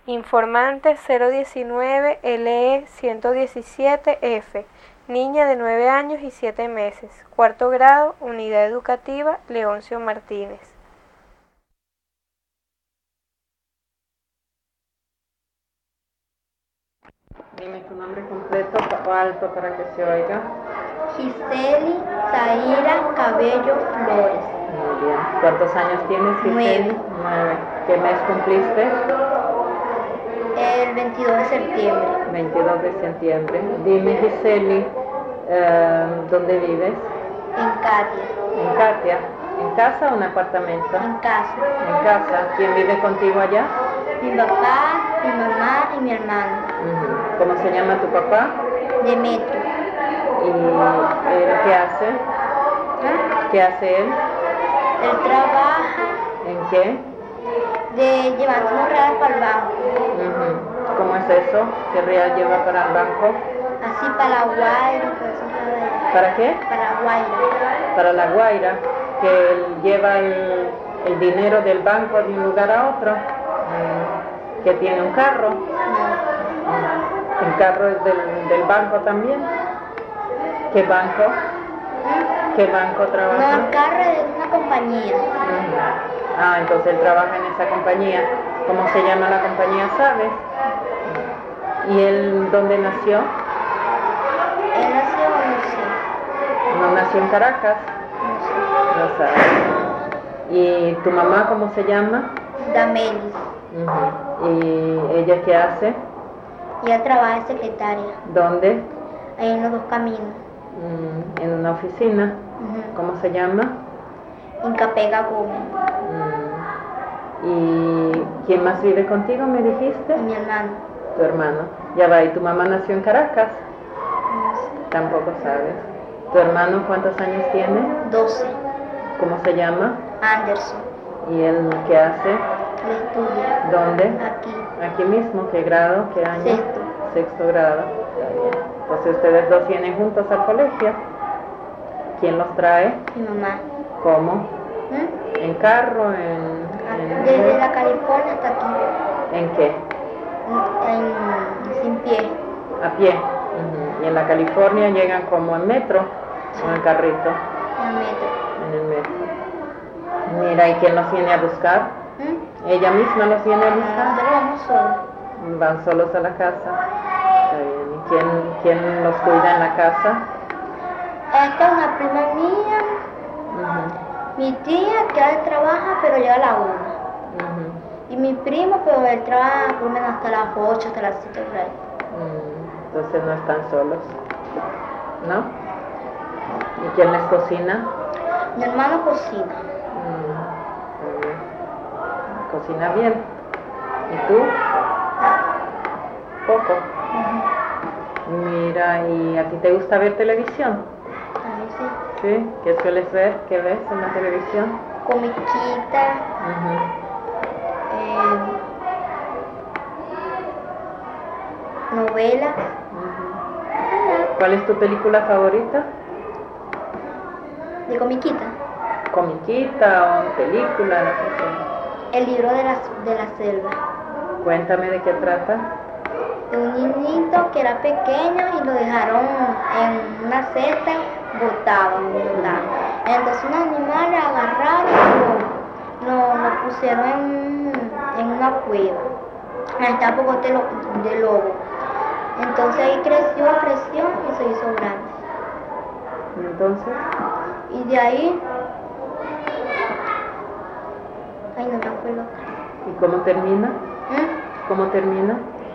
Informante 019 LE 117F, niña de 9 años y 7 meses, cuarto grado, Unidad Educativa Leoncio Martínez. Dime tu nombre completo, alto para que se oiga. Giseli Zaira Cabello Flores. Muy bien. ¿Cuántos años tienes, Giseli? 9. ¿Qué mes cumpliste? El 22 de septiembre. 22 de septiembre. Dime, Giseli, ¿dónde vives? En Katia. En Katia. ¿En casa o en apartamento? En casa. En casa. ¿Quién vive contigo allá? Mi papá, mi mamá y mi hermano. ¿Cómo se llama tu papá? Demetrio. ¿Y él qué hace? ¿Qué hace él? Él trabaja ¿En qué? de llevando unos reales para el banco. ¿Cómo es eso? ¿Qué real lleva para el banco? Así para la Guaira. ¿Para qué? Para la Guaira. Para la Guaira, que él lleva el dinero del banco de un lugar a otro. ¿Que tiene un carro? No. ¿El carro es del banco también? ¿Qué banco? ¿Qué banco trabaja? No, el carro es de una compañía. Entonces él trabaja en esa compañía. ¿Cómo se llama la compañía, sabes? ¿Y él dónde nació? Él nació, no sé. ¿No nació en Caracas? No No sabes. ¿Y tu mamá cómo se llama? sé. Damelis. ¿Y ella qué hace? Ella trabaja de secretaria. ¿Dónde? Ahí en los dos caminos. En una oficina. ¿Cómo se llama? Incapega Gómez. ¿Y quién más vive contigo, me dijiste? Y mi hermano. Tu hermano. Ya va, ¿y tu mamá nació en Caracas? No sé. Tampoco sabes. ¿Tu hermano cuántos años tiene? 12. ¿Cómo se llama? Anderson. ¿Y él qué hace? Él estudia. ¿Dónde? Aquí. Aquí mismo. ¿Qué grado? ¿Qué año? Sexto. Sexto grado. Está bien. Entonces ustedes dos vienen juntos al colegio. ¿Quién los trae? Mi mamá. ¿Cómo? ¿En carro? Desde la California hasta aquí. ¿En qué? Sin pie. A pie. Y en la California llegan como en metro o en carrito. En metro. En el metro. Mira, ¿y quién los viene a buscar? ¿Ella misma los viene a buscar? Nosotros vamos solos. Van solos a la casa. Está bien. ¿Y quién los cuida en la casa? Esta es una prima mía. Mi tía que él trabaja pero llega a la 1. Y mi primo, pero él trabaja por lo menos hasta las 8, hasta las 7 por ahí. Entonces no están solos, ¿no? ¿Y quién les cocina? Mi hermano cocina. Muy bien. ¿Cocina bien? ¿Y tú? Poco. Mira, ¿y a ti te gusta ver televisión? A mí sí. ¿Sí? ¿Qué sueles ver? ¿Qué ves en la televisión? Comiquita. Novelas. ¿Cuál es tu película favorita? De comiquita. ¿Comiquita o película? Lo que sea. El libro de la selva. Cuéntame de qué trata. De un niñito que era pequeño y lo dejaron en una cesta botado. Entonces unos animales agarraron y lo pusieron en una cueva. Ahí está poco de lobo. Entonces ahí creció y se hizo grande. ¿Y entonces? Y de ahí... Ay, no me acuerdo. ¿Y cómo termina? ¿Cómo termina?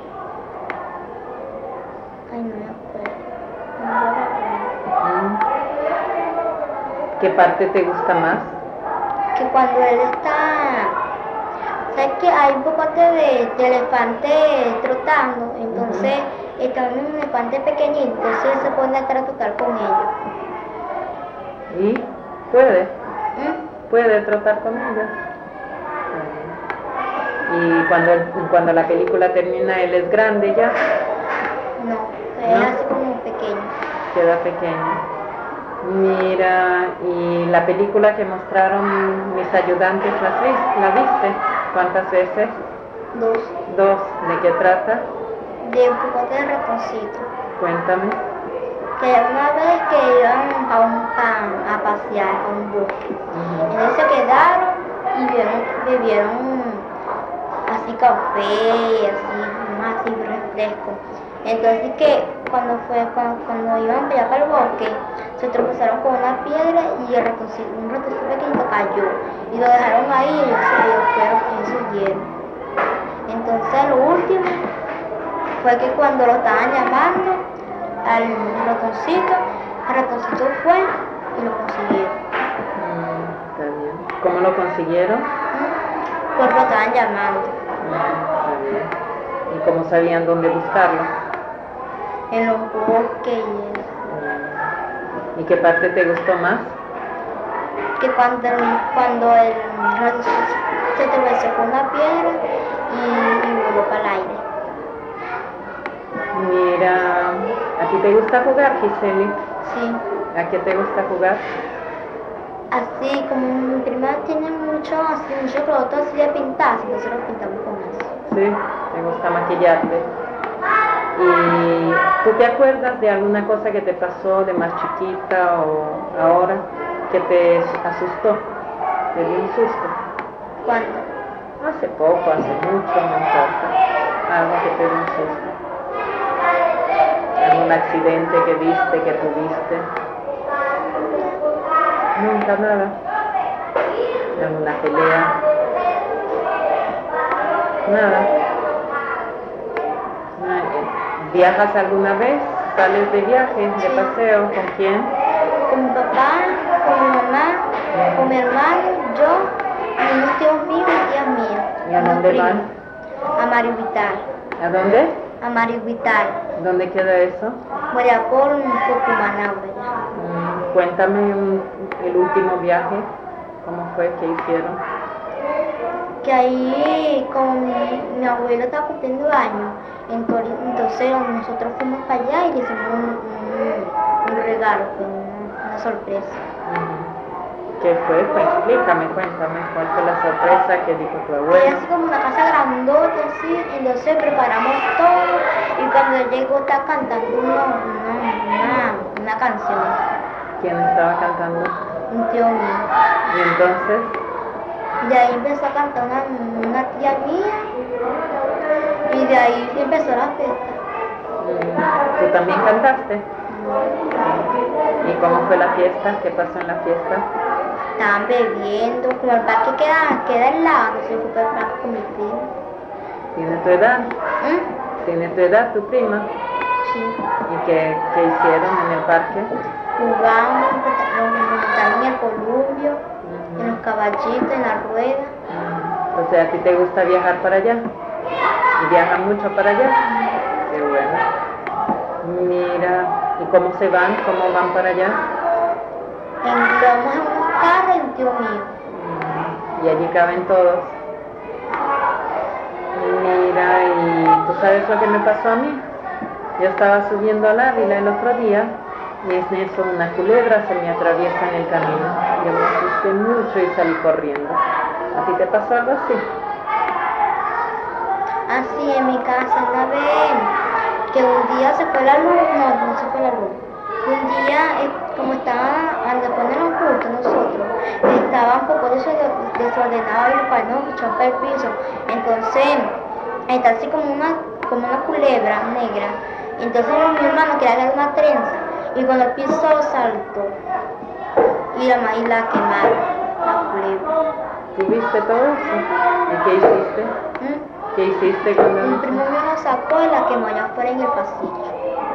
Ay, no me acuerdo. No me acuerdo. ¿Qué parte te gusta más? Que cuando él está... ¿Sabes que hay un pocote de elefante trotando? Entonces está un elefante pequeñito, entonces él se pone a trotar con ellos. ¿Y puede? ¿Puede trotar con ellos? ¿Y cuando la película termina, él es grande ya? No, él así como pequeño. Queda pequeño. Mira, y la película que mostraron mis ayudantes, ¿la viste? ¿Cuántas veces? Dos. Dos. ¿De qué trata? De un poco de ratoncito. Cuéntame. Que una vez que iban a pasear a un bosque. Entonces se quedaron y bebieron así café, así refresco. Entonces que cuando iban allá para el bosque, se tropezaron con una piedra y un ratoncito pequeñito cayó. Y lo dejaron ahí y ellos huyeron. Entonces lo último fue que cuando lo estaban llamando al ratoncito, el ratoncito fue y lo consiguieron. Está bien. ¿Cómo lo consiguieron? Pues lo estaban llamando. Está bien. ¿Y cómo sabían dónde buscarlo? En los bosques y eso. ¿Y qué parte te gustó más? Que cuando el ratoncito se tropezó con una piedra y voló para el aire. Mira, ¿a ti te gusta jugar, Giseli? Sí. ¿A qué te gusta jugar? Así como mi prima tiene mucho producto así de pintar, entonces lo pintamos con eso. Sí, te gusta maquillarte. ¿Y tú te acuerdas de alguna cosa que te pasó de más chiquita o ahora que te asustó? ¿Te dio un susto? ¿Cuándo? Hace poco, hace mucho, no importa. Algo que te dio un susto. ¿Algún accidente que viste, que tuviste? Nunca nada. ¿Alguna pelea? Nada. ¿Viajas alguna vez? ¿Sales de viaje, de paseo? ¿Con quién? Con mi papá, con mi mamá, con mi hermano, yo, y unos tíos míos y tías mías. ¿Y a dónde van? A Mario Vital. ¿A dónde? A Mario Vital. ¿Dónde queda eso? Voy a por Cumaná, ¿verdad? Cuéntame el último viaje, ¿cómo fue que hicieron? Que ahí con mi abuelo estaba cumpliendo años, entonces nosotros fuimos para allá y le hicimos un regalo, una sorpresa. ¿Qué fue? Pues explícame, cuéntame, ¿cuál fue la sorpresa que dijo tu Fue abuelo? así como una casa grandota, así, entonces preparamos todo y cuando él llegó estaba cantando una canción, ¿Quién estaba cantando? un tío mío. Y entonces, De ahí empezó a cantar una tía mía y de ahí empezó la fiesta. ¿tú también cantaste? ¿Y cómo fue la fiesta? ¿Qué pasó en la fiesta? Estaban bebiendo, como el parque queda al lado, entonces fui para el parque con mi prima. ¿Tiene tu edad? ¿Tiene tu edad tu prima? Sí. ¿Y qué hicieron en el parque? Jugamos, nos montaron en el columpio, en los caballitos, en la rueda. O sea, ¿a ti te gusta viajar para allá? ¿Y viajan mucho para allá? Qué bueno. Mira, ¿y cómo se van? ¿Cómo van para allá? Entramos en unos carros y un tío mío. Y allí caben todos. Mira, ¿y tú sabes lo que me pasó a mí? Yo estaba subiendo al Ávila el otro día y en eso una culebra se me atraviesa en el camino. Yo me asusté mucho y salí corriendo. ¿A ti te pasó algo así? Así en mi casa una vez, que un día se fue la luz, no se fue la luz. Un día, como estaba, cuando ponen los cultos nosotros, estaba un poco desordenado y los cuadernos echó para el piso. Entonces, está así como una culebra negra. Entonces mi hermano quería dar una trenza y cuando el piso saltó y la quemaron, la culebra. ¿Tú viste todo eso? ¿Y qué hiciste? ¿Qué hiciste cuando...? Mi primo mío la sacó y la quemó allá afuera en el pasillo.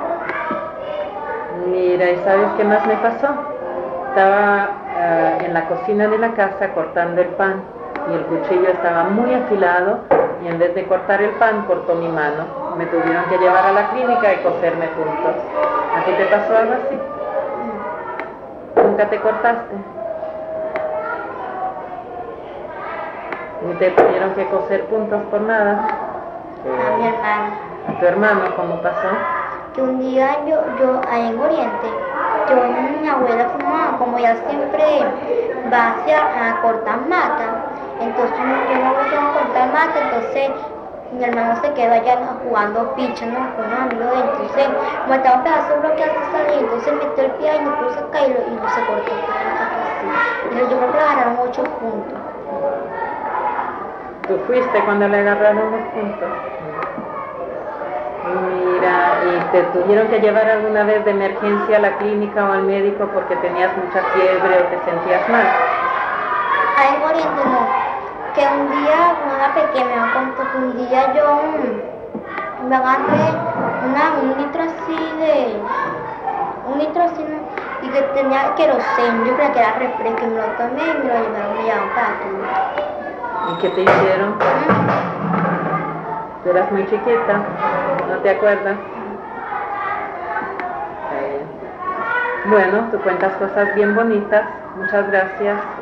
Mira, ¿y sabes qué más me pasó? Estaba en la cocina de la casa cortando el pan y el cuchillo estaba muy afilado y en vez de cortar el pan cortó mi mano. Me tuvieron que llevar a la clínica y coserme puntos. ¿A ti te pasó algo así? ¿Nunca te cortaste? ¿Ni te tuvieron que coser puntos por nada? A mi hermano. ¿A tu hermano cómo pasó? Que un día yo ahí en Oriente, mi abuela fumaba, como ella siempre va a cortar mata, entonces yo me voy a cortar mata, entonces Mi hermano se quedó allá jugando picha, ¿no? Con unos amigos de él. Entonces, como estaba un pedazo de bloque hasta salir, entonces metió el pie y no pudo sacar y se cortó todo así. Y yo creo que le agarraron 8 puntos. ¿Tú fuiste cuando le agarraron los puntos? Mira, ¿y te tuvieron que llevar alguna vez de emergencia a la clínica o al médico porque tenías mucha fiebre o te sentías mal? Ahí corriendo no, que un día, una pequeña me contó que un día yo me agarré un litro así, ¿no? Y que tenía queroseno, yo creía que era refresco y me lo tomé y me lo llevaron para la clínica. ¿Y qué te hicieron? Tú eras muy chiquita, ¿no te acuerdas? Bueno, tú cuentas cosas bien bonitas, muchas gracias.